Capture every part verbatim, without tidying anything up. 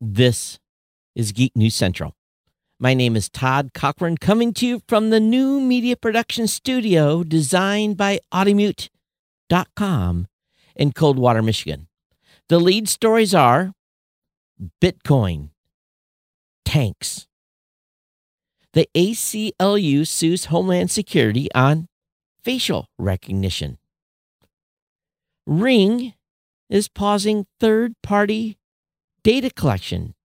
This is Geek News Central. My name is Todd Cochran, coming to you from the new media production studio designed by Audimute dot com in Coldwater, Michigan. The lead stories are Bitcoin, tanks. The A C L U sues Homeland Security on facial recognition. Ring is pausing third-party data collection.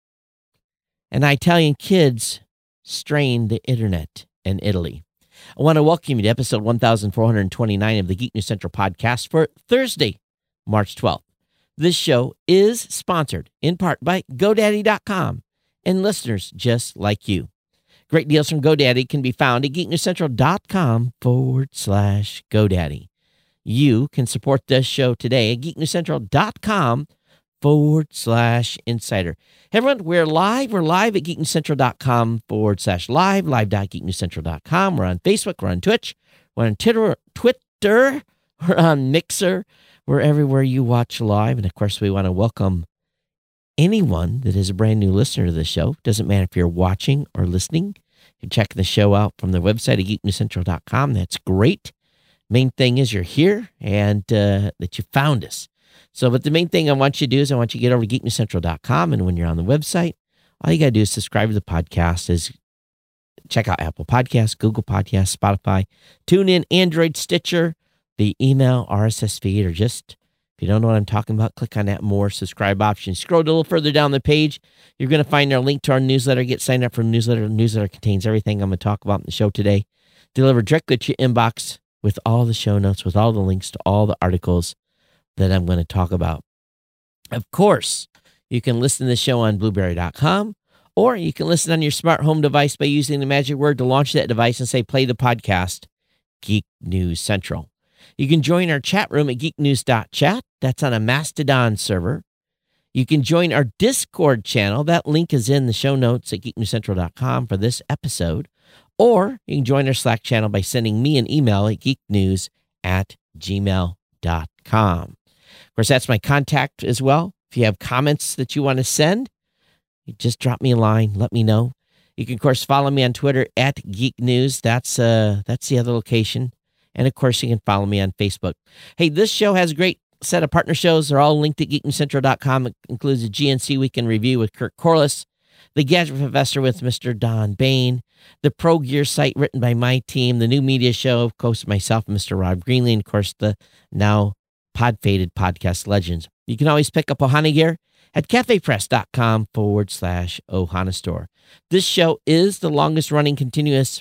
And Italian kids strain the internet in Italy. I want to welcome you to episode one thousand four hundred twenty-nine of the Geek News Central podcast for Thursday, March twelfth. This show is sponsored in part by GoDaddy dot com and listeners just like you. Great deals from GoDaddy can be found at geek news central dot com forward slash GoDaddy. You can support this show today at geek news central dot com forward slash insider. Hey everyone, we're live. We're live at geek news central dot com forward slash live, live dot geek news central dot com. We're on Facebook. We're on Twitch. We're on Twitter. Twitter. We're on Mixer. We're everywhere you watch live. And of course, we want to welcome anyone that is a brand new listener to the show. Doesn't matter if you're watching or listening. You're checking the show out from the website at geek news central dot com. That's great. Main thing is you're here and uh, that you found us. So, but the main thing I want you to do is I want you to get over to geek news central dot com, and when you're on the website, all you got to do is subscribe to the podcast. Is check out Apple Podcasts, Google Podcasts, Spotify, TuneIn, Android, Stitcher, the email, R S S feed, or just, if you don't know what I'm talking about, click on that more subscribe option. Scroll a little further down the page. You're going to find our link to our newsletter. Get signed up for the newsletter. The newsletter contains everything I'm going to talk about in the show today, delivered directly to your inbox with all the show notes, with all the links to all the articles that I'm going to talk about. Of course, you can listen to the show on blueberry dot com, or you can listen on your smart home device by using the magic word to launch that device and say, play the podcast, Geek News Central. You can join our chat room at geek news dot chat. That's on a Mastodon server. You can join our Discord channel. That link is in the show notes at geek news central dot com for this episode. Or you can join our Slack channel by sending me an email at geeknews at gmail dot com. Of course, that's my contact as well. If you have comments that you want to send, you just drop me a line. Let me know. You can, of course, follow me on Twitter at Geek News. That's, uh, that's the other location. And, of course, you can follow me on Facebook. Hey, this show has a great set of partner shows. They're all linked at geek news central dot com. It includes a G N C Weekend Review with Kirk Corliss, the Gadget Professor with Mister Don Bain, the Pro Gear site written by my team, the new media show, of course, myself and Mister Rob Greenlee, and, of course, the now pod-faded podcast legends. You can always pick up Ohana gear at cafepress.com forward slash Ohana store. This show is the longest running continuous,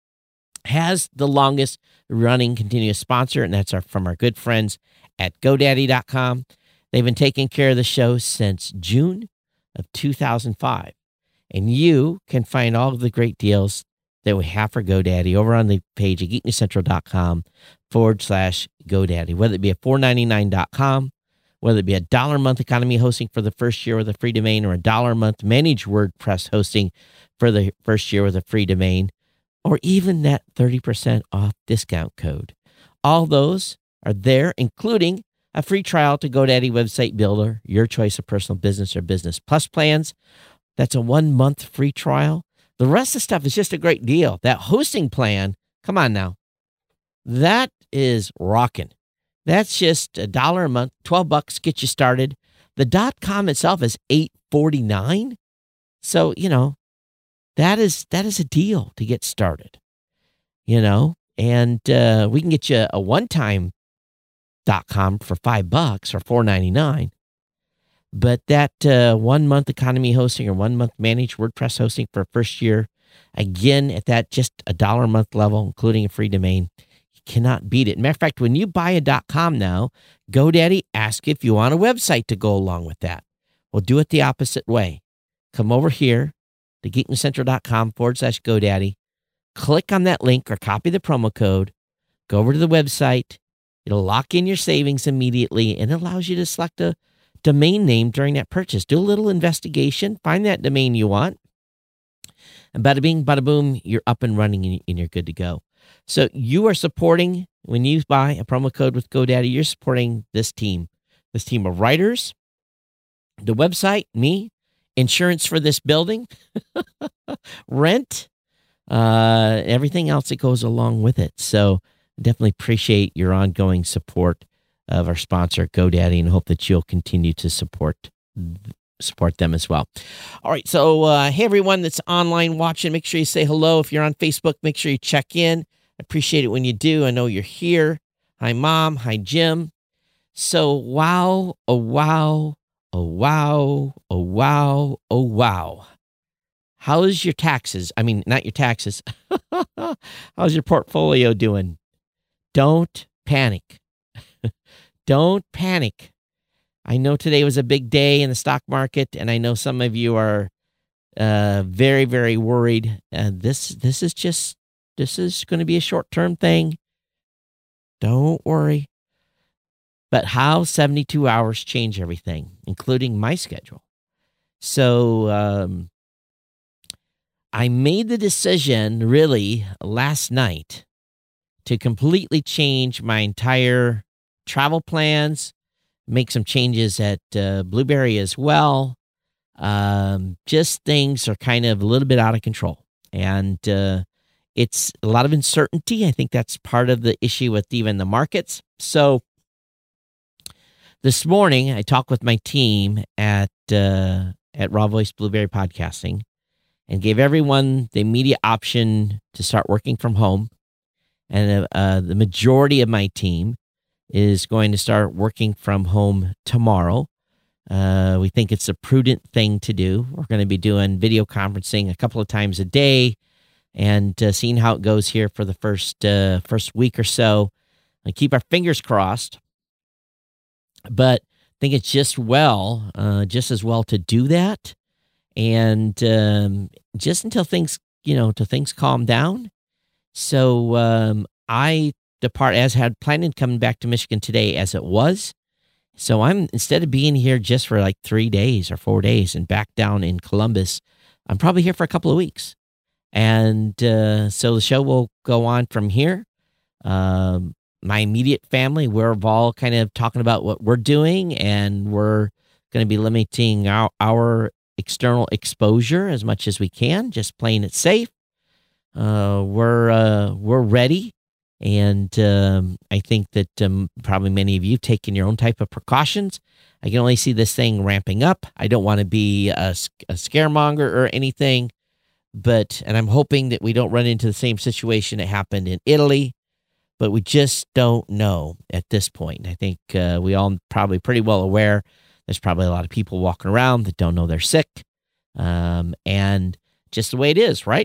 has the longest running continuous sponsor, and that's our from our good friends at GoDaddy dot com. They've been taking care of the show since June of two thousand five. And you can find all of the great deals that we have for GoDaddy over on the page at geek news central dot com forward slash GoDaddy, whether it be at four ninety-nine dot com, whether it be a dollar a month economy hosting for the first year with a free domain, or a dollar a month managed WordPress hosting for the first year with a free domain, or even that thirty percent off discount code. All those are there, including a free trial to GoDaddy Website Builder, your choice of personal business or business plus plans. That's a one-month free trial. The rest of the stuff is just a great deal. That hosting plan, come on now, that is rocking. That's just a dollar a month, twelve bucks, get you started. The .com itself is eight forty-nine. So, you know, that is that is a deal to get started, you know, and uh, we can get you a one-time .com for five bucks or four ninety-nine. But that uh, one-month economy hosting or one-month managed WordPress hosting for first year, again, at that just a dollar a month level, including a free domain, you cannot beat it. Matter of fact, when you buy a .com now, GoDaddy asks if you want a website to go along with that. We'll do it the opposite way. Come over here to geek news central dot com forward slash GoDaddy, click on that link or copy the promo code, go over to the website. It'll lock in your savings immediately, and it allows you to select a domain name during that purchase. Do a little investigation, find that domain you want, and bada bing, bada boom, you're up and running and you're good to go. So you are supporting, when you buy a promo code with GoDaddy, you're supporting this team, this team of writers, the website, me, insurance for this building, rent, uh, everything else that goes along with it. So definitely appreciate your ongoing support of our sponsor, GoDaddy, and hope that you'll continue to support support them as well. All right, so uh, hey, everyone that's online watching, make sure you say hello. If you're on Facebook, make sure you check in. I appreciate it when you do. I know you're here. Hi, Mom. Hi, Jim. So, wow, oh, wow, oh, wow, oh, wow, oh, wow. How's your taxes? I mean, not your taxes. How's your portfolio doing? Don't panic. Don't panic. I know today was a big day in the stock market, and I know some of you are uh, very, very worried. Uh, this, this is just, this is going to be a short-term thing. Don't worry. But how seventy-two hours change everything, including my schedule. So um, I made the decision really last night to completely change my entire travel plans, make some changes at uh, Blueberry as well. Um, just things are kind of a little bit out of control. And uh, it's a lot of uncertainty. I think that's part of the issue with even the markets. So this morning, I talked with my team at uh, at Raw Voice Blueberry Podcasting and gave everyone the immediate option to start working from home. And uh, the majority of my team is going to start working from home tomorrow. Uh, we think it's a prudent thing to do. We're going to be doing video conferencing a couple of times a day and uh, seeing how it goes here for the first uh, first week or so. And keep our fingers crossed. But I think it's just well, uh, just as well to do that, and um, just until things, you know, till things calm down. So um, I depart as had planned on coming back to Michigan today, as it was. So I'm instead of being here just for like three days or four days and back down in Columbus, I'm probably here for a couple of weeks, and uh, so the show will go on from here. Um, My immediate family, we're all kind of talking about what we're doing, and we're going to be limiting our, our external exposure as much as we can, just playing it safe. Uh, we're uh, we're ready, and um, I think that um, probably many of you have taken your own type of precautions. I can only see this thing ramping up. I don't want to be a, a scaremonger or anything, but and I'm hoping that we don't run into the same situation that happened in Italy. But we just don't know at this point. I think uh, we all probably pretty well aware there's probably a lot of people walking around that don't know they're sick. Um, and just the way it is, right?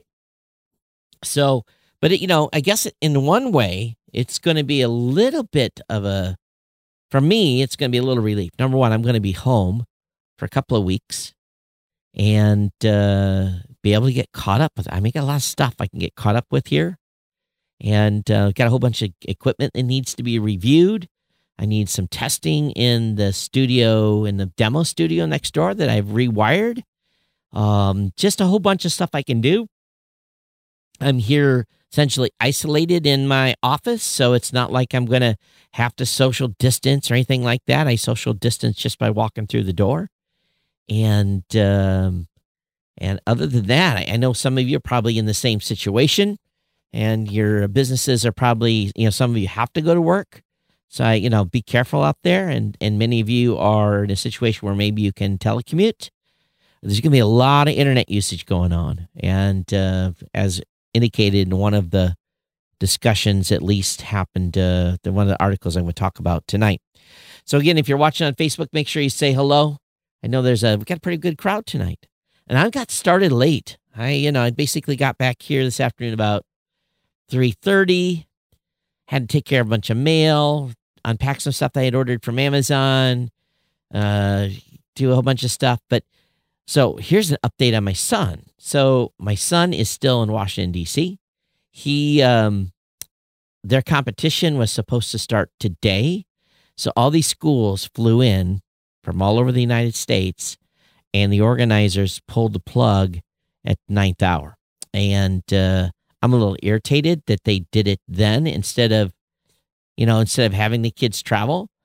So, but, it, you know, I guess in one way, it's going to be a little bit of a, for me, it's going to be a little relief. Number one, I'm going to be home for a couple of weeks and uh, be able to get caught up with. I mean, I got a lot of stuff I can get caught up with here. And uh, got a whole bunch of equipment that needs to be reviewed. I need some testing in the studio, in the demo studio next door that I've rewired. Um, just a whole bunch of stuff I can do. I'm here essentially isolated in my office, so it's not like I'm going to have to social distance or anything like that. I social distance just by walking through the door. And um, and other than that, I, I know some of you are probably in the same situation. And your businesses are probably, you know, some of you have to go to work. So, I, you know, be careful out there. And, and many of you are in a situation where maybe you can telecommute. There's going to be a lot of internet usage going on. And uh, as indicated in one of the discussions, at least happened, uh, the one of the articles I'm going to talk about tonight. So again, if you're watching on Facebook, make sure you say hello. I know there's a, we got a pretty good crowd tonight. And I got started late. I, you know, I basically got back here this afternoon about three thirty, had to take care of a bunch of mail, unpack some stuff that I had ordered from Amazon, uh, do a whole bunch of stuff. But so here's an update on my son. So my son is still in Washington, D C. He, um, their competition was supposed to start today. So all these schools flew in from all over the United States, and the organizers pulled the plug at ninth hour. And, uh, I'm a little irritated that they did it then instead of, you know, instead of having the kids travel.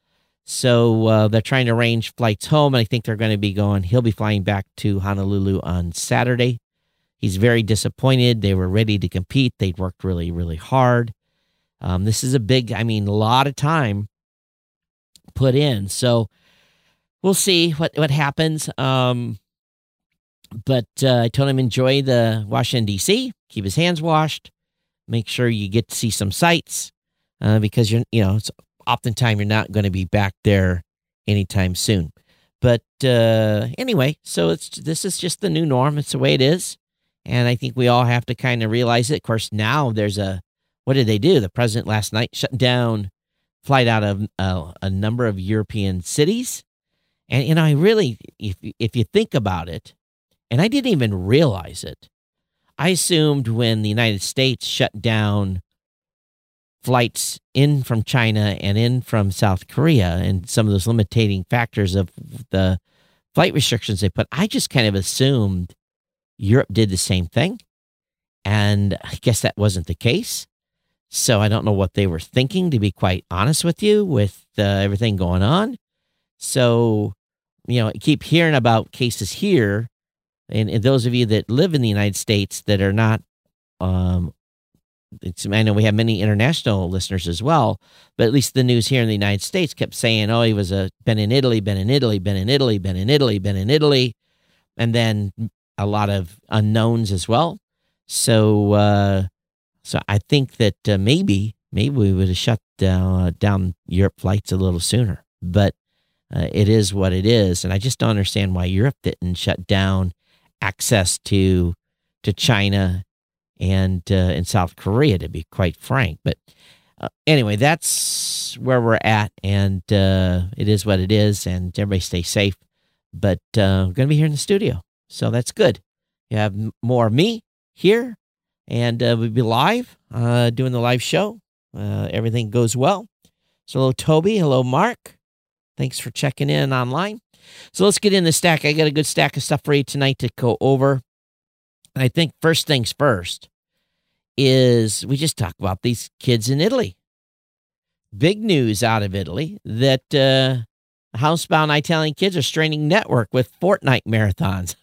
So uh, they're trying to arrange flights home, and I think they're going to be going. He'll be flying back to Honolulu on Saturday. He's very disappointed. They were ready to compete. They'd worked really, really hard. Um, this is a big, I mean, a lot of time put in. So we'll see what, what happens. Um, but uh, I told him enjoy the Washington, D C, keep his hands washed, make sure you get to see some sights uh, because, you're, you know, it's oftentimes you're not going to be back there anytime soon. But uh, anyway, so it's this is just the new norm. It's the way it is. And I think we all have to kind of realize it. Of course, now there's a, what did they do? The president last night shut down flight out of uh, a number of European cities. And, you know, I really, if if you think about it, and I didn't even realize it, I assumed when the United States shut down flights in from China and in from South Korea and some of those limiting factors of the flight restrictions they put, I just kind of assumed Europe did the same thing. And I guess that wasn't the case. So I don't know what they were thinking, to be quite honest with you, with uh, everything going on. So, you know, I keep hearing about cases here. And, and those of you that live in the United States that are not, um, it's, I know we have many international listeners as well, but at least the news here in the United States kept saying, oh, he was a, been in Italy, been in Italy, been in Italy, been in Italy, been in Italy. And then a lot of unknowns as well. So, uh, so I think that uh, maybe, maybe we would have shut down, uh, down Europe flights a little sooner, but uh, it is what it is. And I just don't understand why Europe didn't shut down access to, to China and, uh, and South Korea, to be quite frank. But uh, anyway, that's where we're at, and uh, it is what it is, and everybody stay safe. But uh, we're going to be here in the studio, so that's good. You have more of me here, and uh, we'll be live, uh, doing the live show. Uh, everything goes well. So hello, Toby. Hello, Mark. Thanks for checking in online. So let's get in the stack. I got a good stack of stuff for you tonight to go over. And I think first things first is we just talk about these kids in Italy. Big news out of Italy that uh, housebound Italian kids are straining network with Fortnite marathons.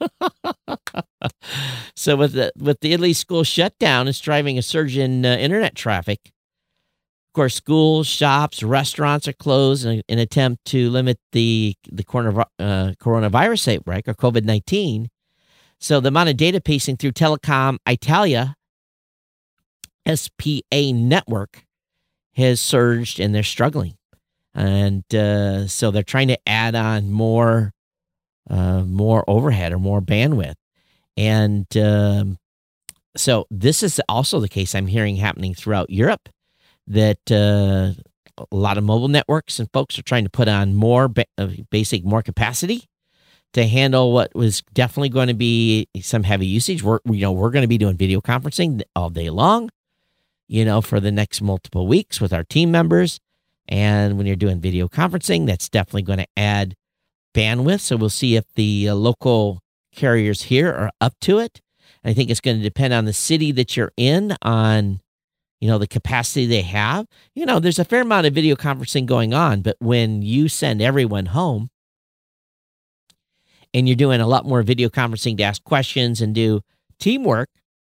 So with the with the Italy school shutdown, it's driving a surge in uh, internet traffic. Of course, schools, shops, restaurants are closed in an attempt to limit the the corona, uh, coronavirus outbreak, or COVID nineteen. So the amount of data pacing through Telecom Italia S P A network has surged, and they're struggling. And uh, so they're trying to add on more, uh, more overhead or more bandwidth. And um, so this is also the case I'm hearing happening throughout Europe, that uh, a lot of mobile networks and folks are trying to put on more ba- uh, basic, more capacity to handle what was definitely going to be some heavy usage. We're, you know, we're going to be doing video conferencing all day long, you know, for the next multiple weeks with our team members. And when you're doing video conferencing, that's definitely going to add bandwidth. So we'll see if the uh, local carriers here are up to it. And I think it's going to depend on the city that you're in, on, you know, the capacity they have. You know, there's a fair amount of video conferencing going on, but when you send everyone home and you're doing a lot more video conferencing to ask questions and do teamwork,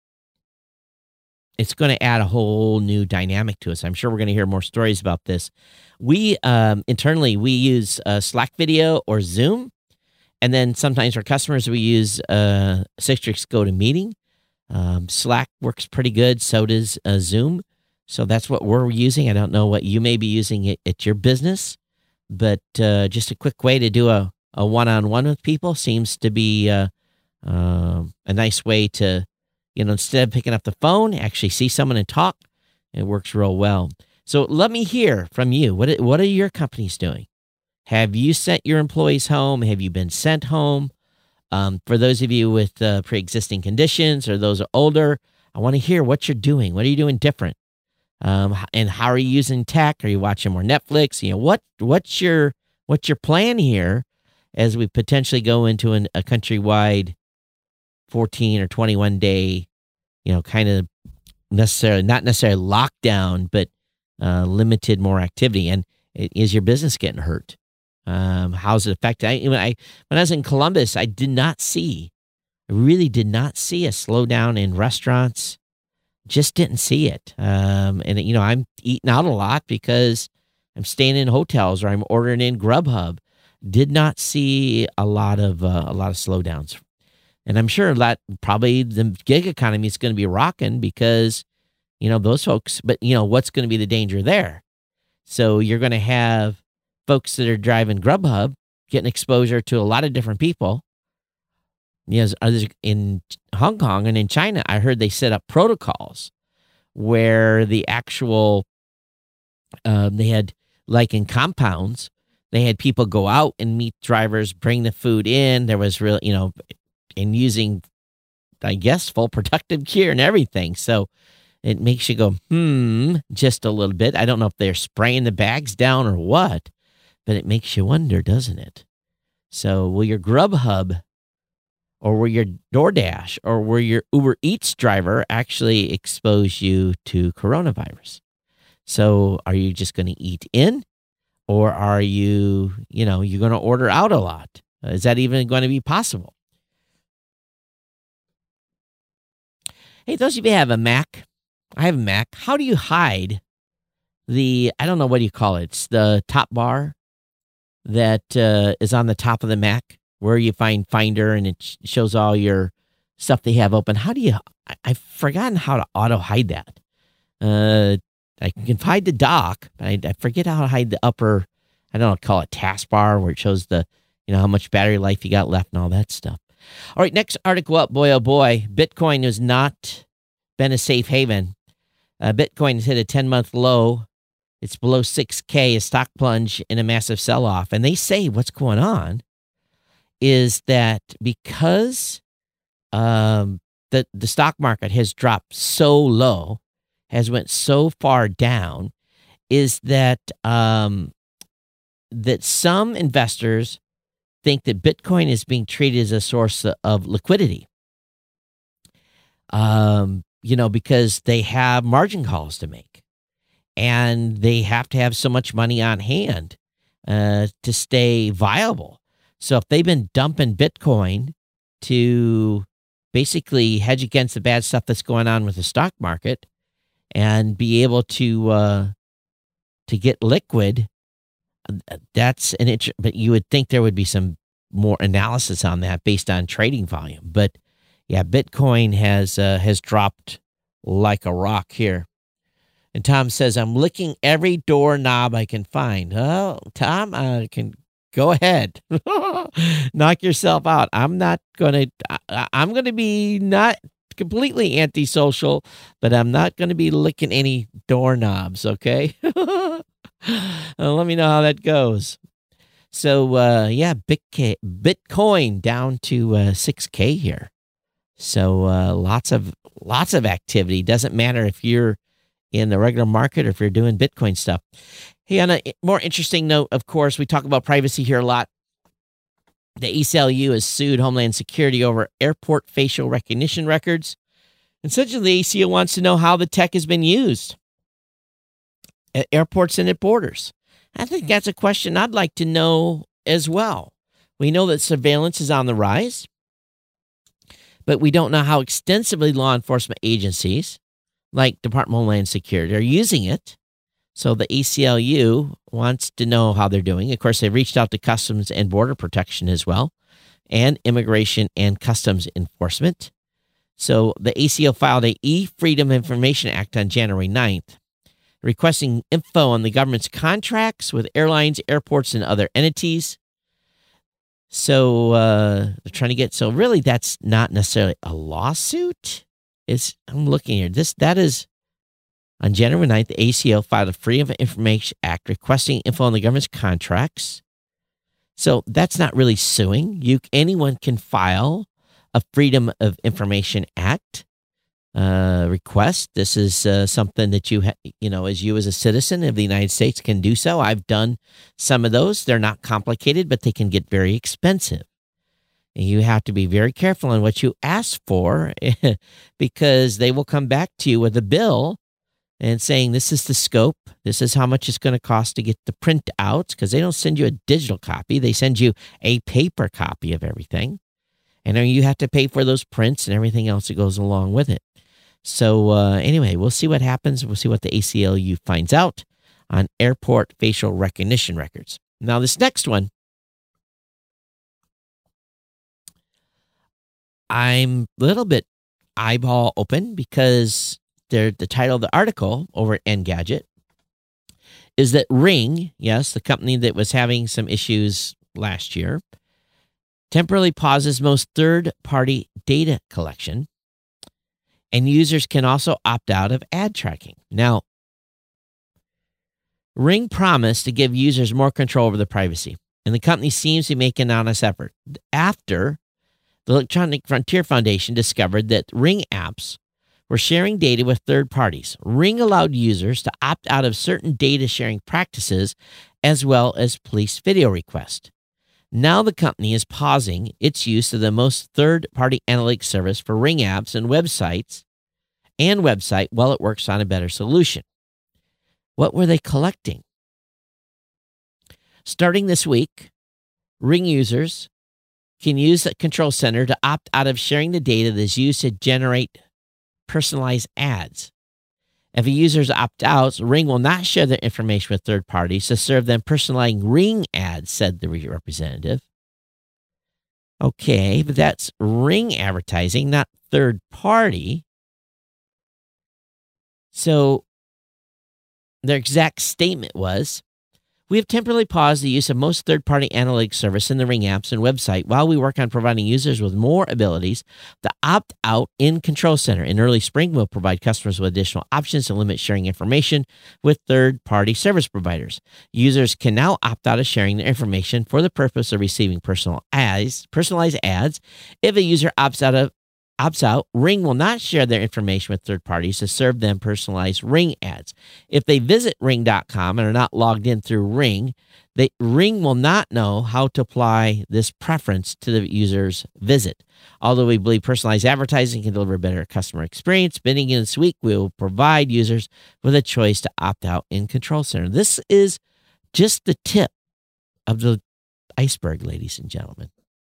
it's going to add a whole new dynamic to us. I'm sure we're going to hear more stories about this. We, um, internally, we use uh, Slack video or Zoom. And then sometimes our customers, we use uh, Citrix GoToMeeting. Um, Slack works pretty good. So does uh, Zoom. So that's what we're using. I don't know what you may be using at, at your business, but uh, just a quick way to do a, a one-on-one with people seems to be uh, uh, a nice way to, you know, instead of picking up the phone, actually see someone and talk. It works real well. So let me hear from you. What what are your companies doing? Have you sent your employees home? Have you been sent home? Um, for those of you with uh, pre-existing conditions or those are older, I want to hear what you're doing. What are you doing different? Um, and how are you using tech? Are you watching more Netflix? You know, what what's your what's your plan here as we potentially go into an, a countrywide fourteen or twenty-one day, you know, kind of necessarily, not necessarily lockdown, but uh, limited more activity. And Is your business getting hurt? Um, how's it affected? I, when I when I was in Columbus, I did not see, I really did not see a slowdown in restaurants. Just didn't see it. Um, and you know, I'm eating out a lot because I'm staying in hotels or I'm ordering in Grubhub. Did not see a lot of uh, a lot of slowdowns, and I'm sure that probably the gig economy is going to be rocking because you know those folks. But you know what's going to be the danger there? So you're going to have folks that are driving Grubhub getting exposure to a lot of different people. Yes, others in Hong Kong and in China, I heard they set up protocols where the actual, um, they had, like in compounds, they had people go out and meet drivers, bring the food in. There was real, you know, and using, I guess, full protective gear and everything. So it makes you go, hmm, just a little bit. I don't know if they're spraying the bags down or what, but it makes you wonder, doesn't it? So will your Grubhub or will your DoorDash or will your Uber Eats driver actually expose you to coronavirus? So are you just going to eat in, or are you, you know, you're going to order out a lot? Is that even going to be possible? Hey, those of you who have a Mac, I have a Mac. How do you hide the, I don't know, what do you call it? It's the top bar that uh, is on the top of the Mac where you find Finder and it sh- shows all your stuff they have open. How do you, I, I've forgotten how to auto hide that. Uh, I can hide the dock, but I, I forget how to hide the upper, I don't know, call it taskbar where it shows the, you know, how much battery life you got left and all that stuff. All right, next article up, boy, oh boy, Bitcoin has not been a safe haven. Uh, Bitcoin has hit a ten-month low. It's below six K, a stock plunge in a massive sell-off. And they say what's going on is that because um, the, the stock market has dropped so low, has went so far down, is that um, that some investors think that Bitcoin is being treated as a source of liquidity. Um, you know, because they have margin calls to make, and they have to have so much money on hand uh, to stay viable. So if they've been dumping Bitcoin to basically hedge against the bad stuff that's going on with the stock market and be able to uh, to get liquid, that's an int- but you would think there would be some more analysis on that based on trading volume. But yeah, Bitcoin has uh, has dropped like a rock here. And Tom says, I'm licking every doorknob I can find. Oh, Tom, I can go ahead. Knock yourself out. I'm not going to, I'm going to be not completely antisocial, but I'm not going to be licking any doorknobs, okay? uh, let me know how that goes. So, uh, yeah, Bitcoin, Bitcoin down to uh, six K here. So uh, lots of lots of activity. Doesn't matter if you're in the regular market or if you're doing Bitcoin stuff. Hey, on a more interesting note, of course, we talk about privacy here a lot. The A C L U has sued Homeland Security over airport facial recognition records. Essentially, the A C L U wants to know how the tech has been used at airports and at borders. I think that's a question I'd like to know as well. We know that surveillance is on the rise, but we don't know how extensively law enforcement agencies like Department of Homeland Security are using it. So the A C L U wants to know how they're doing. Of course, they've reached out to Customs and Border Protection as well, and Immigration and Customs Enforcement. So the A C L U filed a E-Freedom Information Act on January ninth, requesting info on the government's contracts with airlines, airports, and other entities. So uh, they're trying to get, so really that's not necessarily a lawsuit. It's, I'm looking here. This, that is, on January ninth, the A C L U filed a Freedom of Information Act requesting info on the government's contracts. So that's not really suing. You, anyone can file a Freedom of Information Act uh, request. This is uh, something that you, ha- you know, as you as a citizen of the United States can do so. I've done some of those. They're not complicated, but they can get very expensive. And you have to be very careful on what you ask for because they will come back to you with a bill and saying this is the scope. This is how much it's going to cost to get the print out, because they don't send you a digital copy. They send you a paper copy of everything. And then you have to pay for those prints and everything else that goes along with it. So uh, anyway, we'll see what happens. We'll see what the A C L U finds out on airport facial recognition records. Now, this next one, I'm a little bit eyeball open because the title of the article over at Engadget is that Ring, yes, the company that was having some issues last year, temporarily pauses most third-party data collection, and users can also opt out of ad tracking. Now, Ring promised to give users more control over their privacy, and the company seems to be making an honest effort. After the Electronic Frontier Foundation discovered that Ring apps were sharing data with third parties, Ring allowed users to opt out of certain data sharing practices as well as police video requests. Now the company is pausing its use of the most third-party analytics service for Ring apps and websites and website while it works on a better solution. What were they collecting? Starting this week, Ring users can use the Control Center to opt out of sharing the data that is used to generate personalized ads. If a user opts out, Ring will not share their information with third parties to serve them personalized Ring ads, said the representative. Okay, but that's Ring advertising, not third party. So their exact statement was, we have temporarily paused the use of most third-party analytics service in the Ring apps and website while we work on providing users with more abilities to opt out in Control Center. In early spring, we'll provide customers with additional options to limit sharing information with third-party service providers. Users can now opt out of sharing their information for the purpose of receiving personal ads, personalized ads. If a user opts out of opts out, Ring will not share their information with third parties to serve them personalized Ring ads. If they visit ring dot com and are not logged in through Ring, they, Ring will not know how to apply this preference to the user's visit. Although we believe personalized advertising can deliver a better customer experience, beginning this week, we will provide users with a choice to opt out in Control Center. This is just the tip of the iceberg, ladies and gentlemen.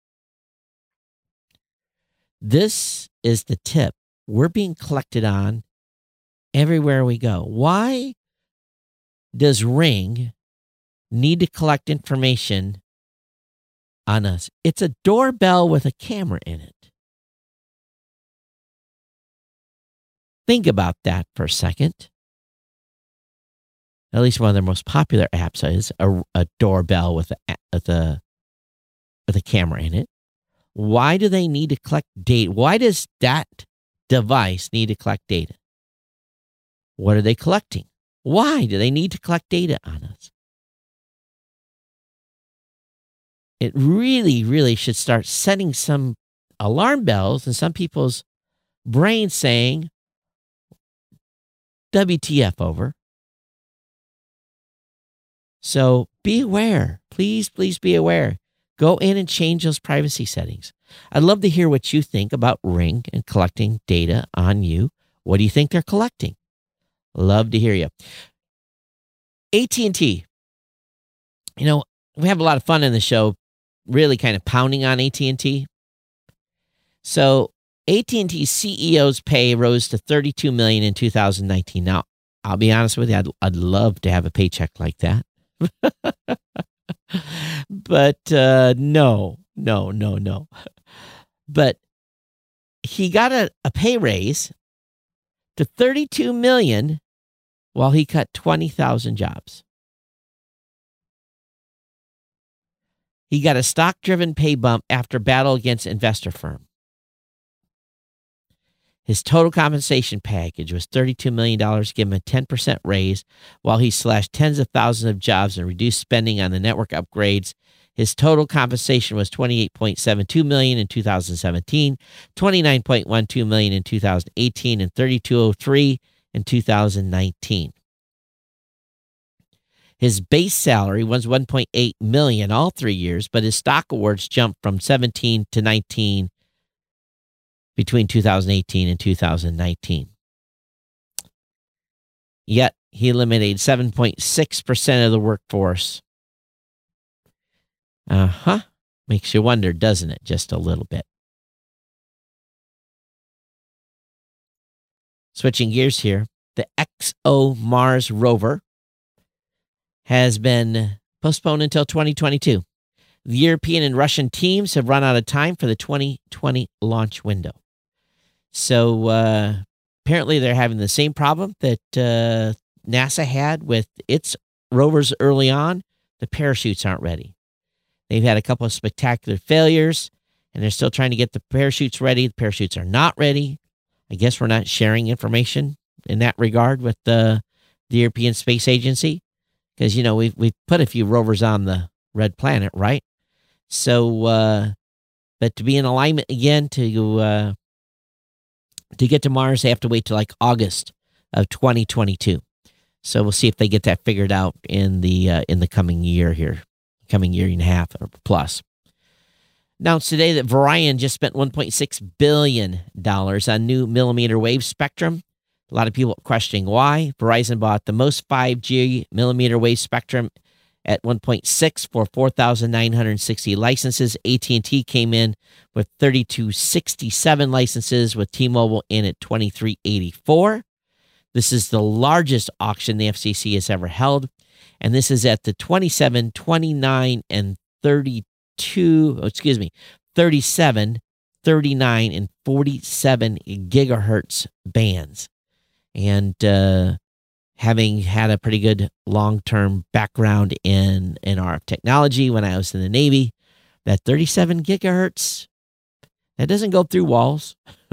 This is the tip. We're being collected on everywhere we go. Why does Ring need to collect information on us? It's a doorbell with a camera in it. Think about that for a second. At least one of their most popular apps is a, a doorbell with a, with a with a camera in it. Why do they need to collect data? Why does that device need to collect data? What are they collecting? Why do they need to collect data on us? It really, really should start setting some alarm bells in some people's brains saying, W T F over. So be aware. Please, please be aware. Go in and change those privacy settings. I'd love to hear what you think about Ring and collecting data on you. What do you think they're collecting? Love to hear you. A T and T. You know, we have a lot of fun in the show, really kind of pounding on A T and T. So A T and T's C E O's pay rose to thirty-two million dollars in two thousand nineteen. Now, I'll be honest with you, I'd, I'd love to have a paycheck like that. But uh, no, no, no, no. But he got a, a pay raise to thirty-two million dollars while he cut twenty thousand jobs. He got a stock-driven pay bump after battle against investor firm. His total compensation package was thirty-two million dollars, giving him a ten percent raise while he slashed tens of thousands of jobs and reduced spending on the network upgrades. His total compensation was twenty-eight point seven two million dollars in two thousand seventeen, twenty-nine point one two million dollars in two thousand eighteen, and thirty-two point oh three million dollars in two thousand nineteen. His base salary was one point eight million dollars all three years, but his stock awards jumped from seventeen to nineteen between two thousand eighteen and two thousand nineteen. yet he eliminated seven point six percent of the workforce. Uh-huh. Makes you wonder, doesn't it? Just a little bit. Switching gears here, the ExoMars rover has been postponed until twenty twenty-two. The European and Russian teams have run out of time for the twenty twenty launch window. So uh, apparently they're having the same problem that uh, NASA had with its rovers early on. The parachutes aren't ready. They've had a couple of spectacular failures, and they're still trying to get the parachutes ready. The parachutes are not ready. I guess we're not sharing information in that regard with the, the European Space Agency because, you know, we've, we've put a few rovers on the red planet, right? So, uh, but to be in alignment again to uh, to get to Mars, they have to wait till like August of twenty twenty-two. So we'll see if they get that figured out in the uh, in the coming year here, coming year and a half or plus. Announced today that Verizon just spent one point six billion dollars on new millimeter wave spectrum. A lot of people questioning why. Verizon bought the most five G millimeter wave spectrum at one point six for four thousand nine hundred sixty licenses. A T and T came in with three thousand two hundred sixty-seven licenses, with T-Mobile in at two thousand three hundred eighty-four. This is the largest auction the F C C has ever held, and this is at the twenty-seven, twenty-nine, and thirty-two, oh, excuse me, thirty-seven, thirty-nine, and forty-seven gigahertz bands. And uh, having had a pretty good long-term background in, in R F technology when I was in the Navy, that thirty-seven gigahertz, that doesn't go through walls.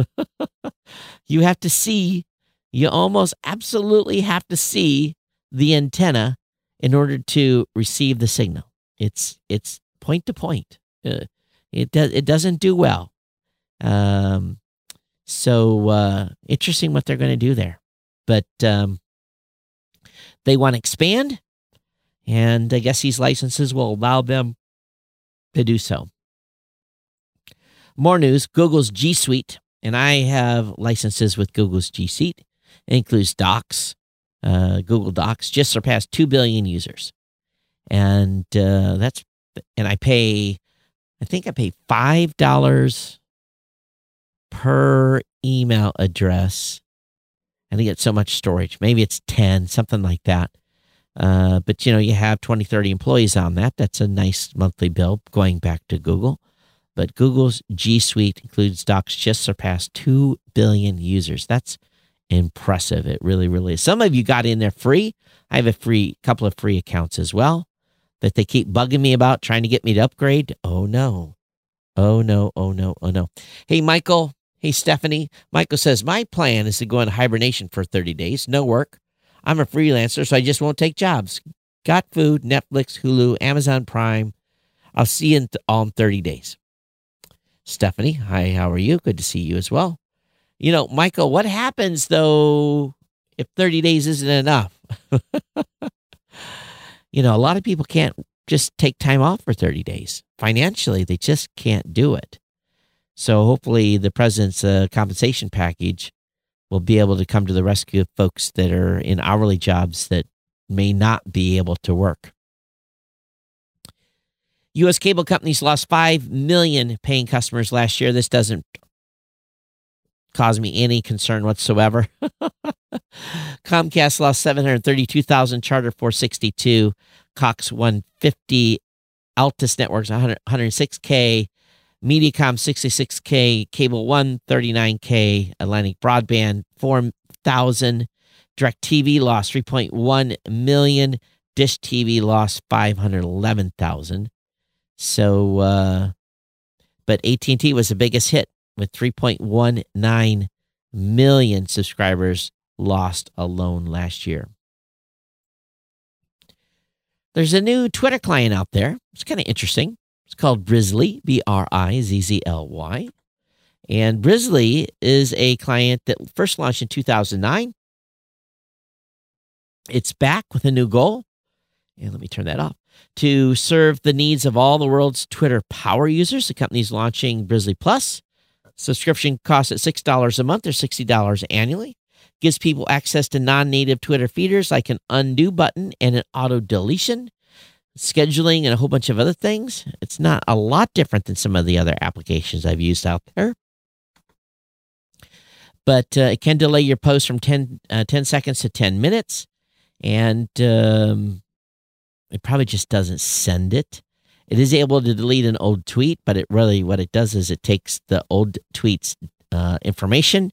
You have to see, you almost absolutely have to see the antenna in order to receive the signal. It's it's point to point. Uh, it does it doesn't do well. Um, so uh, interesting what they're going to do there, but um, they want to expand, and I guess these licenses will allow them to do so. More news: Google's G Suite, and I have licenses with Google's G Suite. It includes Docs. Uh, Google Docs just surpassed two billion users, and uh, that's and I pay, I think I pay five dollars per email address. I think it's so much storage. Maybe it's ten, something like that. Uh, but you know, you have twenty, thirty employees on that. That's a nice monthly bill going back to Google. But Google's G Suite includes Docs just surpassed two billion users. That's impressive. It really, really is. Some of you got in there free. I have a free couple of free accounts as well that they keep bugging me about, trying to get me to upgrade. Oh, no. Oh, no. Oh, no. Oh, no. Hey, Michael. Hey, Stephanie. Michael says, my plan is to go into hibernation for thirty days. No work. I'm a freelancer, so I just won't take jobs. Got food, Netflix, Hulu, Amazon Prime. I'll see you in th- all in thirty days. Stephanie, hi, how are you? Good to see you as well. You know, Michael, what happens, though, if thirty days isn't enough? You know, a lot of people can't just take time off for thirty days. Financially, they just can't do it. So hopefully the president's uh, compensation package will be able to come to the rescue of folks that are in hourly jobs that may not be able to work. U S cable companies lost five million paying customers last year. This doesn't cause me any concern whatsoever. Comcast lost seven hundred thirty-two thousand, Charter four hundred sixty-two, Cox one hundred fifty, Altus Networks one hundred six K, Mediacom sixty-six K, Cable One thirty-nine K, Atlantic Broadband four thousand, DirecTV lost three point one million, Dish T V lost five hundred eleven thousand. So, uh, but A T and T was the biggest hit with three point one nine million subscribers lost alone last year. There's a new Twitter client out there. It's kind of interesting. It's called Brizzly, B R I Z Z L Y. And Brizzly is a client that first launched in two thousand nine. It's back with a new goal. And let me turn that off. To serve the needs of all the world's Twitter power users, the company's launching Brizzly Plus. Subscription costs at six dollars a month or sixty dollars annually. Gives people access to non-native Twitter feeders like an undo button and an auto deletion, scheduling, and a whole bunch of other things. It's not a lot different than some of the other applications I've used out there. But uh, it can delay your post from ten, uh, ten seconds to ten minutes. And um, it probably just doesn't send it. It is able to delete an old tweet, but it really, what it does is it takes the old tweet's uh, information,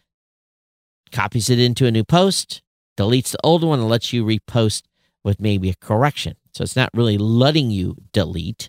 copies it into a new post, deletes the old one, and lets you repost with maybe a correction. So it's not really letting you delete.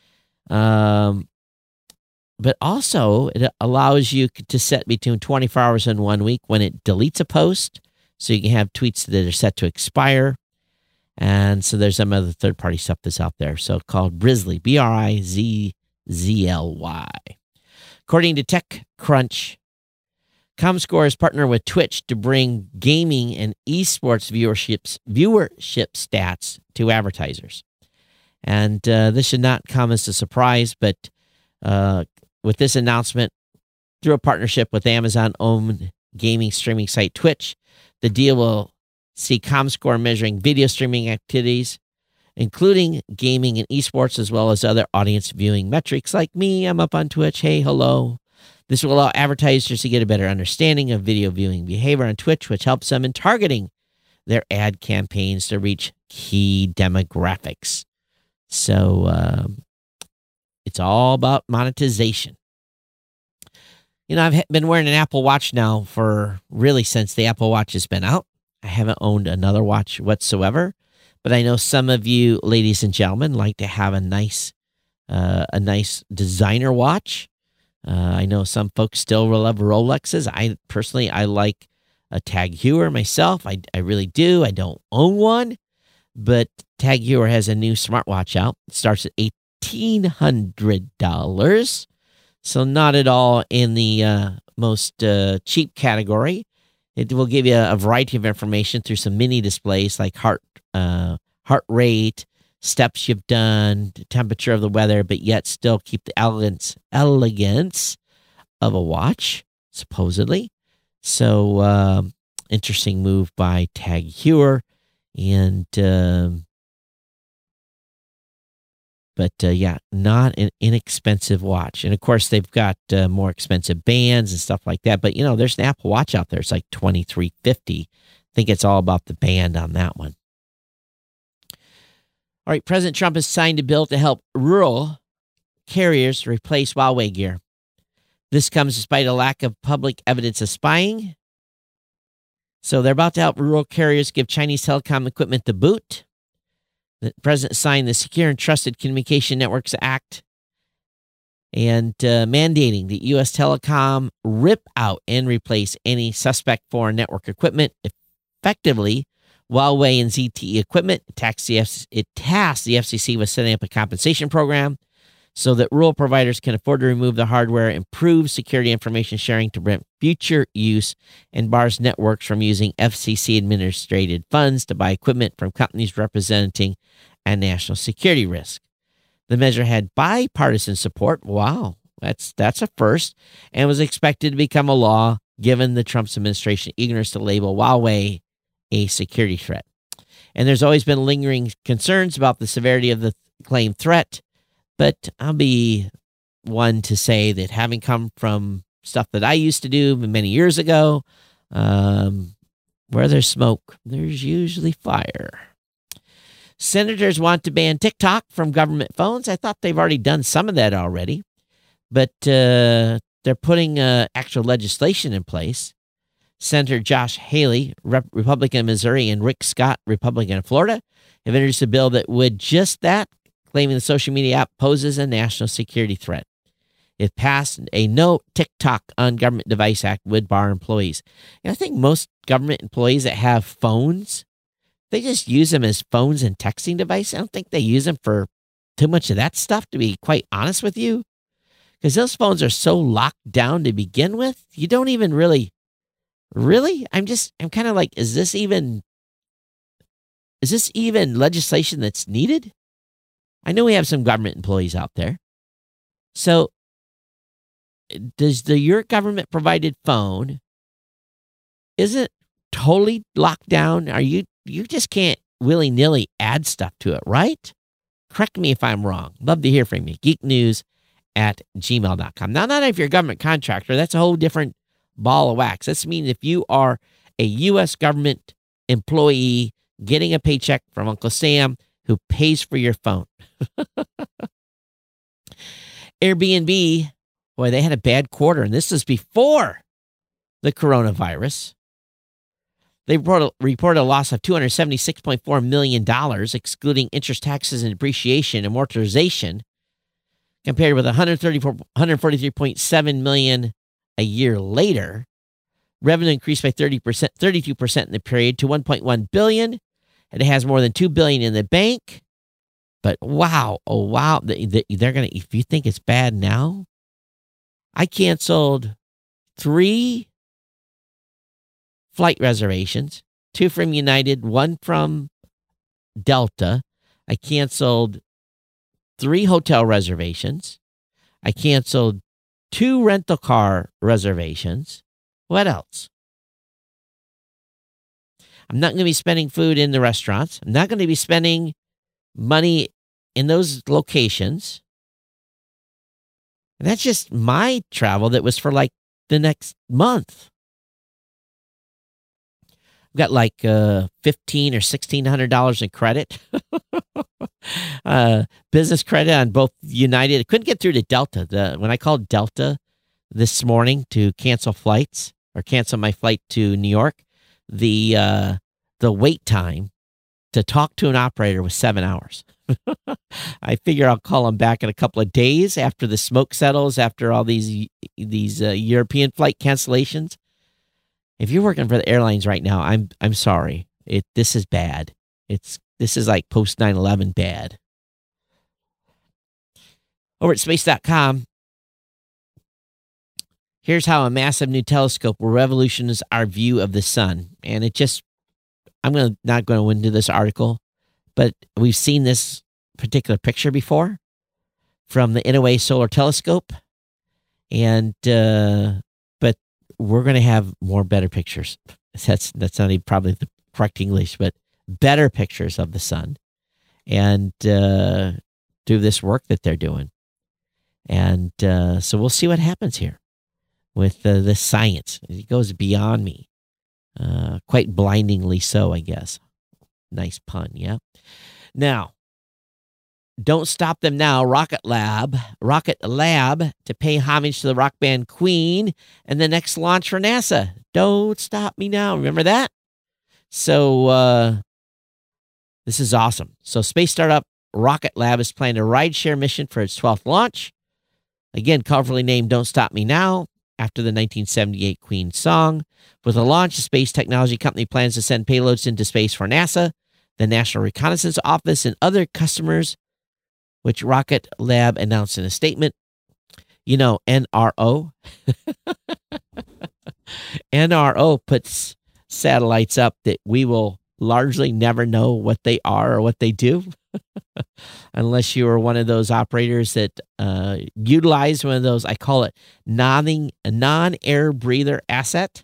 Um, but also, it allows you to set between twenty-four hours and one week when it deletes a post. So you can have tweets that are set to expire. And so there's some other third-party stuff that's out there. So called Brizly, B R I Z Z L Y. According to TechCrunch, Comscore is partnered with Twitch to bring gaming and esports viewerships, viewership stats to advertisers. And uh, this should not come as a surprise, but uh, with this announcement, through a partnership with Amazon-owned gaming streaming site Twitch, the deal will see Comscore measuring video streaming activities, including gaming and esports, as well as other audience viewing metrics like me. I'm up on Twitch. Hey, hello. This will allow advertisers to get a better understanding of video viewing behavior on Twitch, which helps them in targeting their ad campaigns to reach key demographics. So um, it's all about monetization. You know, I've been wearing an Apple Watch now for really since the Apple Watch has been out. I haven't owned another watch whatsoever, but I know some of you, ladies and gentlemen, like to have a nice, uh, a nice designer watch. Uh, I know some folks still love Rolexes. I personally, I like a Tag Heuer myself. I, I really do. I don't own one, but Tag Heuer has a new smartwatch out. It starts at eighteen hundred dollars, so not at all in the uh, most uh, cheap category. It will give you a variety of information through some mini displays like heart, uh, heart rate, steps you've done, the temperature of the weather, but yet still keep the elegance, elegance of a watch, supposedly. So, uh, interesting move by Tag Heuer. And, um, but uh, yeah, not an inexpensive watch. And of course, they've got uh, more expensive bands and stuff like that. But, you know, there's an Apple Watch out there. It's like twenty-three fifty. I think it's all about the band on that one. All right, President Trump has signed a bill to help rural carriers replace Huawei gear. This comes despite a lack of public evidence of spying. So they're about to help rural carriers give Chinese telecom equipment the boot. The president signed the Secure and Trusted Communication Networks Act and uh, mandating the U S telecom rip out and replace any suspect foreign network equipment. Effectively, Huawei and Z T E equipment. It tasked the, F- it tasked the F C C with setting up a compensation program so that rural providers can afford to remove the hardware, improve security information sharing to prevent future use, and bars networks from using F C C-administered funds to buy equipment from companies representing a national security risk. The measure had bipartisan support. Wow, that's that's a first, and was expected to become a law given the Trump administration eagerness to label Huawei a security threat. And there's always been lingering concerns about the severity of the claimed threat, but I'll be one to say that having come from stuff that I used to do many years ago, um, where there's smoke, there's usually fire. Senators want to ban TikTok from government phones. I thought they've already done some of that already, but uh, they're putting uh, actual legislation in place. Senator Josh Haley, Rep- Republican of Missouri, and Rick Scott, Republican of Florida, have introduced a bill that would just that, claiming the social media app poses a national security threat. If passed, a no TikTok on government device act would bar employees. And I think most government employees that have phones, they just use them as phones and texting devices. I don't think they use them for too much of that stuff, to be quite honest with you, because those phones are so locked down to begin with. You don't even really, really, I'm just, I'm kind of like, is this even, is this even legislation that's needed? I know we have some government employees out there. So does the your government provided phone, isn't totally locked down? Are you, you just can't willy-nilly add stuff to it, right? Correct me if I'm wrong. Love to hear from you. geeknews at gmail dot com. Now, not if you're a government contractor. That's a whole different ball of wax. This means if you are a U S government employee getting a paycheck from Uncle Sam who pays for your phone. Airbnb, boy, they had a bad quarter, and this is before the coronavirus. They reported, reported a loss of two hundred seventy-six point four million dollars, excluding interest, taxes, and depreciation and amortization, compared with one hundred thirty-four, one hundred forty-three point seven million dollars a year later. Revenue increased by thirty percent, thirty-two percent in the period to one point one billion dollars, and it has more than two billion dollars in the bank. But wow, oh wow, they're going to, if you think it's bad now, I canceled three flight reservations, two from United, one from Delta. I canceled three hotel reservations. I canceled two rental car reservations. What else? I'm not going to be spending food in the restaurants. I'm not going to be spending money in those locations. And that's just my travel that was for like the next month. I've got like uh, fifteen or sixteen hundred dollars in credit, uh, business credit on both United. I couldn't get through to Delta. The, when I called Delta this morning to cancel flights or cancel my flight to New York, the uh, the wait time to talk to an operator was seven hours. I figure I'll call them back in a couple of days after the smoke settles, after all these these uh, European flight cancellations. If you're working for the airlines right now, I'm I'm sorry. It this is bad. It's this is like post nine eleven bad. Over at space dot com, here's how a massive new telescope will revolutionize our view of the sun. And it just, I'm gonna not going to go into this article, but we've seen this particular picture before from the Inouye Solar Telescope, and uh, but we're going to have more better pictures. That's that's not even probably the correct English, but better pictures of the sun, and uh, do this work that they're doing, and uh, so we'll see what happens here with uh, the science. It goes beyond me, uh, quite blindingly so, I guess. Nice pun, yeah. Now, don't stop them now. Rocket Lab, Rocket Lab to pay homage to the rock band Queen and the next launch for NASA. Don't stop me now. Remember that? So, uh, this is awesome. So, space startup Rocket Lab is planning a rideshare mission for its twelfth launch. Again, colorfully named Don't Stop Me Now, after the nineteen seventy-eight Queen song. With the launch, the space technology company plans to send payloads into space for NASA, the National Reconnaissance Office, and other customers, which Rocket Lab announced in a statement. You know, N R O. N R O puts satellites up that we will largely never know what they are or what they do. Unless you are one of those operators that uh, utilize one of those, I call it non, non-air breather asset.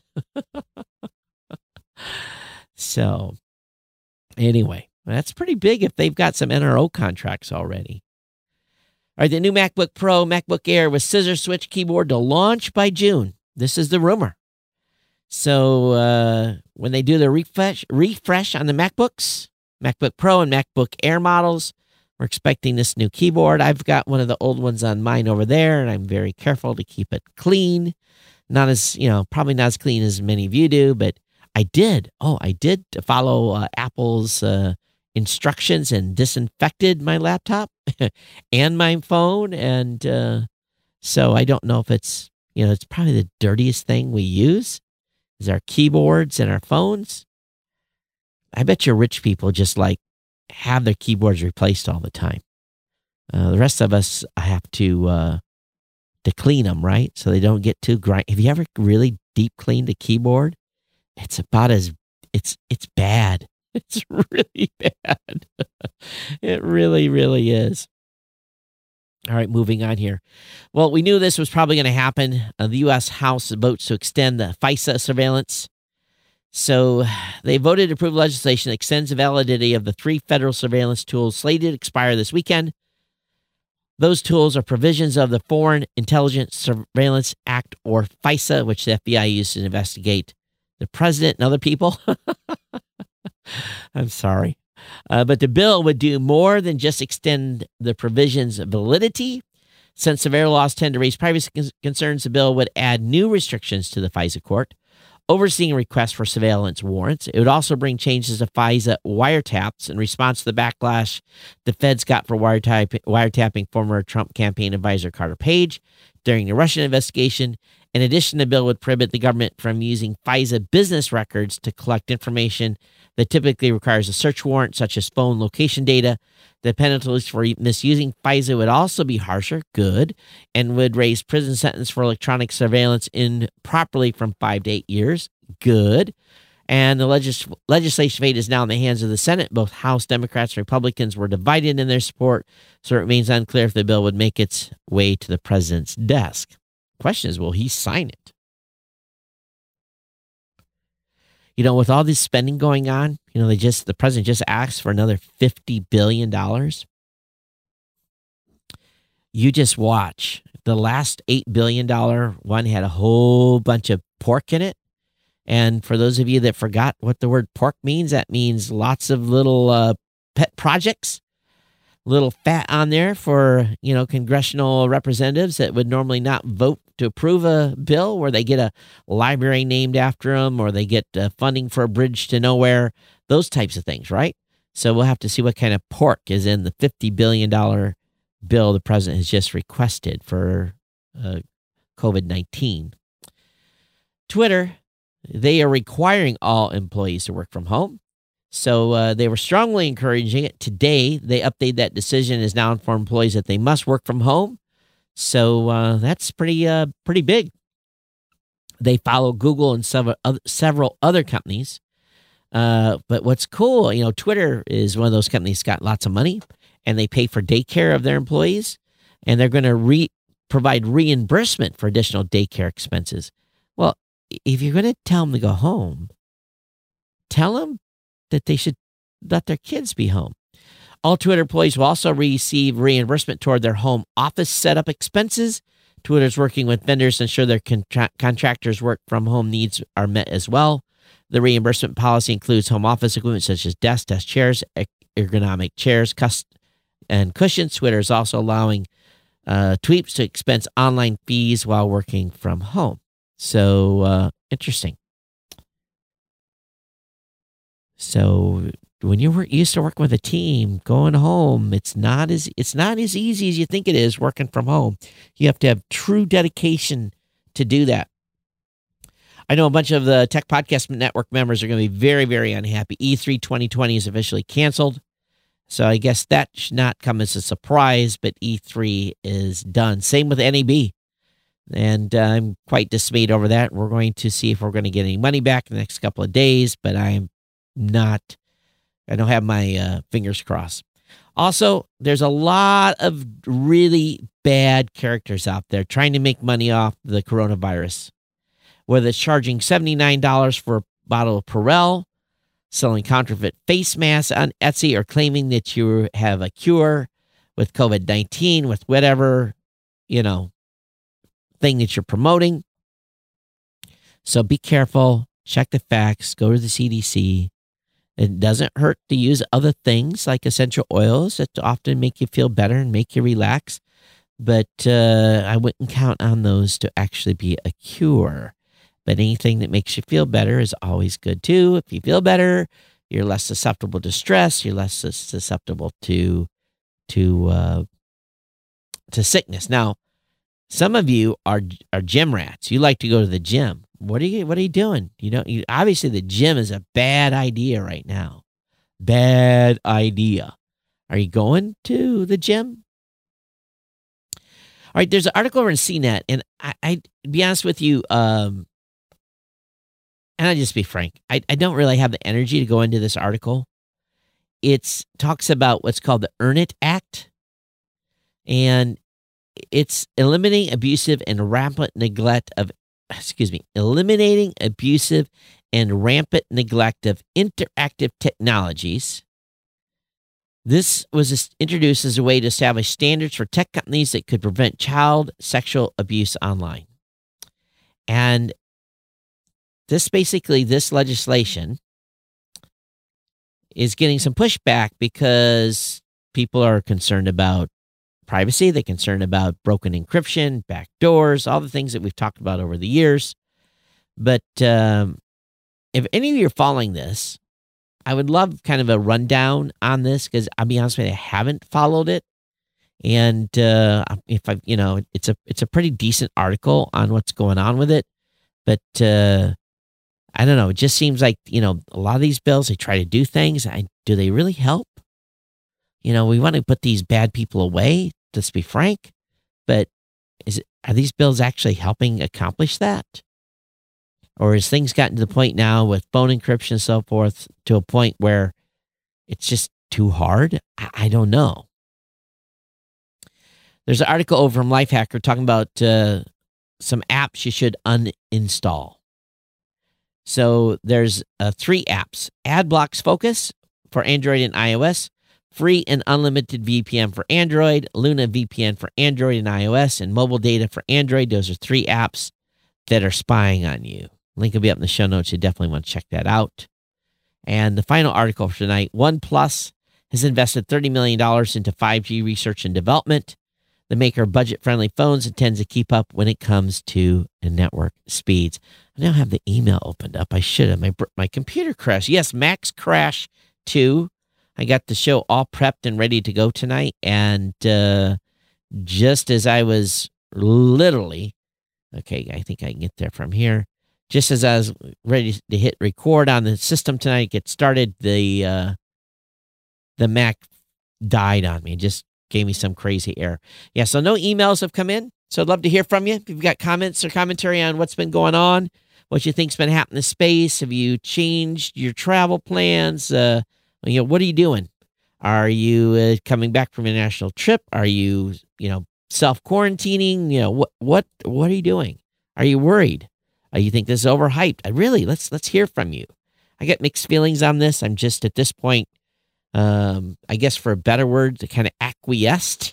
So, anyway, that's pretty big if they've got some N R O contracts already. All right, the new MacBook Pro, MacBook Air with scissor switch keyboard to launch by June. This is the rumor. So, uh, when they do the refresh, refresh on the MacBooks, MacBook Pro and MacBook Air models, we're expecting this new keyboard. I've got one of the old ones on mine over there, and I'm very careful to keep it clean. Not as, you know, probably not as clean as many of you do, but I did. Oh, I did follow uh, Apple's uh, instructions and disinfected my laptop and my phone. And uh, so I don't know if it's, you know, it's probably the dirtiest thing we use is our keyboards and our phones. I bet you rich people just like have their keyboards replaced all the time. Uh, the rest of us have to uh, to clean them, right? So they don't get too grind. Have you ever really deep cleaned a keyboard? It's about as it's it's bad. It's really bad. It really, really is. All right, moving on here. Well, we knew this was probably going to happen. Uh, the U S House votes to extend the FISA surveillance So they voted to approve legislation that extends the validity of the three federal surveillance tools slated to expire this weekend. Those tools are provisions of the Foreign Intelligence Surveillance Act, or FISA, which the F B I used to investigate the president and other people. I'm sorry. Uh, but the bill would do more than just extend the provision's validity. Since severe laws tend to raise privacy concerns, the bill would add new restrictions to the FISA court, overseeing requests for surveillance warrants. It would also bring changes to FISA wiretaps in response to the backlash the feds got for wiretap- wiretapping former Trump campaign advisor Carter Page during the Russian investigation. In addition, the bill would prohibit the government from using FISA business records to collect information that typically requires a search warrant, such as phone location data. The penalties for misusing FISA would also be harsher, good, and would raise prison sentence for electronic surveillance improperly from five to eight years, good. And the legis- legislation fate is now in the hands of the Senate. Both House Democrats and Republicans were divided in their support, so it remains unclear if the bill would make its way to the president's desk. Question is, will he sign it? You know, with all this spending going on, you know, they just the president just asked for another fifty billion dollars. You just watch. The last eight billion dollars one had a whole bunch of pork in it. And for those of you that forgot what the word pork means, that means lots of little uh, pet projects. Little fat on there for, you know, congressional representatives that would normally not vote to approve a bill, where they get a library named after them, or they get uh, funding for a bridge to nowhere, those types of things, right? So we'll have to see what kind of pork is in the fifty billion dollars bill the president has just requested for uh, COVID nineteen. Twitter, they are requiring all employees to work from home. So uh, they were strongly encouraging it. Today, they updated that decision is now for employees that they must work from home. So uh, that's pretty uh, pretty big. They follow Google and several other, several other companies. Uh, but what's cool, you know, Twitter is one of those companies that's got lots of money, and they pay for daycare of their employees, and they're going to re- provide reimbursement for additional daycare expenses. Well, if you're going to tell them to go home, tell them that they should let their kids be home. All Twitter employees will also receive reimbursement toward their home office setup expenses. Twitter's working with vendors to ensure their contra- contractors' work from home needs are met as well. The reimbursement policy includes home office equipment such as desks, desk chairs, ergonomic chairs, cust- and cushions. Twitter is also allowing uh, tweets to expense online fees while working from home. So, uh, interesting. So when you're used to working with a team, going home, it's not as it's not as easy as you think it is working from home. You have to have true dedication to do that. I know a bunch of the Tech Podcast Network members are going to be very, very unhappy. E three twenty twenty is officially canceled. So I guess that should not come as a surprise, but E three is done. Same with N A B. And uh, I'm quite dismayed over that. We're going to see if we're going to get any money back in the next couple of days, but I'm not, I don't have my uh, fingers crossed. Also, there's a lot of really bad characters out there trying to make money off the coronavirus. Whether it's charging seventy-nine dollars for a bottle of Purell, selling counterfeit face masks on Etsy, or claiming that you have a cure with COVID nineteen, with whatever, you know, thing that you're promoting. So be careful, check the facts, go to the C D C. It doesn't hurt to use other things like essential oils that often make you feel better and make you relax. But uh, I wouldn't count on those to actually be a cure. But anything that makes you feel better is always good too. If you feel better, you're less susceptible to stress. You're less susceptible to to uh, to sickness. Now, some of you are are gym rats. You like to go to the gym. What are you What are you doing? You know, you, obviously the gym is a bad idea right now. Bad idea. Are you going to the gym? All right. There's an article over in C net, and I, I be honest with you, um, and I'll just be frank. I, I don't really have the energy to go into this article. It talks about what's called the Earn It Act, and it's eliminating abusive and rampant neglect of, excuse me, eliminating abusive and rampant neglect of interactive technologies. This was introduced as a way to establish standards for tech companies that could prevent child sexual abuse online. And this basically, this legislation is getting some pushback because people are concerned about privacy. They're concerned about broken encryption, backdoors, all the things that we've talked about over the years. But um, if any of you are following this, I would love kind of a rundown on this because I'll be honest with you, I haven't followed it. And uh, if I, you know, it's a it's a pretty decent article on what's going on with it. But uh, I don't know. It just seems like, you know, a lot of these bills, they try to do things. I, do they really help? You know, we want to put these bad people away, let's be frank. But is it, are these bills actually helping accomplish that? Or has things gotten to the point now with phone encryption and so forth to a point where it's just too hard? I, I don't know. There's an article over from Lifehacker talking about uh, some apps you should uninstall. So there's uh, three apps. AdBlock's Focus for Android and iOS, free and unlimited V P N for Android, Luna V P N for Android and iOS, and mobile data for Android. Those are three apps that are spying on you. Link will be up in the show notes. You definitely want to check that out. And the final article for tonight, OnePlus has invested thirty million dollars into five G research and development. The maker of budget-friendly phones intends to keep up when it comes to network speeds. I now have the email opened up. I should have. My, my computer crashed. Yes, Max Crash two. I got the show all prepped and ready to go tonight. And uh, just as I was literally, okay, I think I can get there from here. Just as I was ready to hit record on the system tonight, get started, the uh, the Mac died on me. It just gave me some crazy error. Yeah, so no emails have come in. So I'd love to hear from you. If you've got comments or commentary on what's been going on, what you think's been happening in space, have you changed your travel plans? Uh, you know, what are you doing? Are you uh, coming back from a national trip? Are you, you know, self-quarantining? You know, what what what are you doing? Are you worried? Uh, you think this is overhyped? I really, let's let's hear from you. I get mixed feelings on this. I'm just at this point, um, I guess for a better word, kind of acquiesced.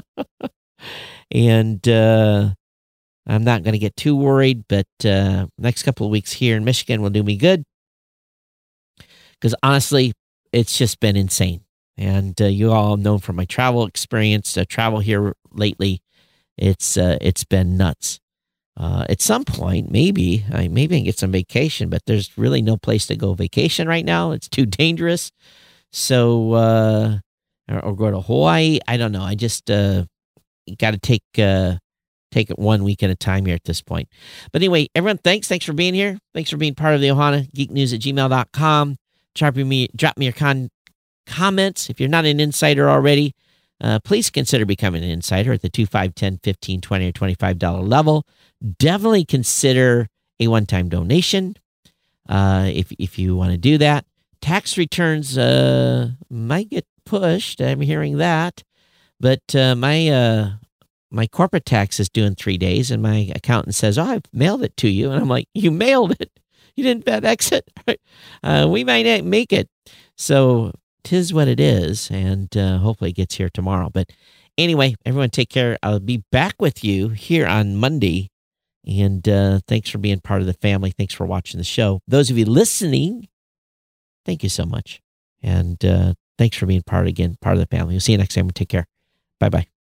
And uh, I'm not going to get too worried, but uh, next couple of weeks here in Michigan will do me good. Because honestly, it's just been insane. And uh, you all know from my travel experience, uh, travel here lately, it's uh, it's been nuts. Uh, at some point, maybe, I maybe I can get some vacation, but there's really no place to go vacation right now. It's too dangerous. So, uh, or, or go to Hawaii. I don't know. I just uh, got to take uh, take it one week at a time here at this point. But anyway, everyone, thanks. Thanks for being here. Thanks for being part of the Ohana Geek News at gmail dot com. Drop me, drop me your con- comments. If you're not an insider already, uh, please consider becoming an insider at the two, five, ten, fifteen, twenty, or twenty-five dollars level. Definitely consider a one-time donation uh, if if you want to do that. Tax returns uh, might get pushed. I'm hearing that, but uh, my uh, my corporate tax is due in three days, and my accountant says, "Oh, I've mailed it to you," and I'm like, "You mailed it? You didn't FedEx it? uh, we might not make it." So 'tis what it is, and uh, hopefully it gets here tomorrow. But anyway, everyone, take care. I'll be back with you here on Monday. And uh, thanks for being part of the family. Thanks for watching the show. Those of you listening, thank you so much. And uh, thanks for being part again, part of the family. We'll see you next time. Take care. Bye-bye.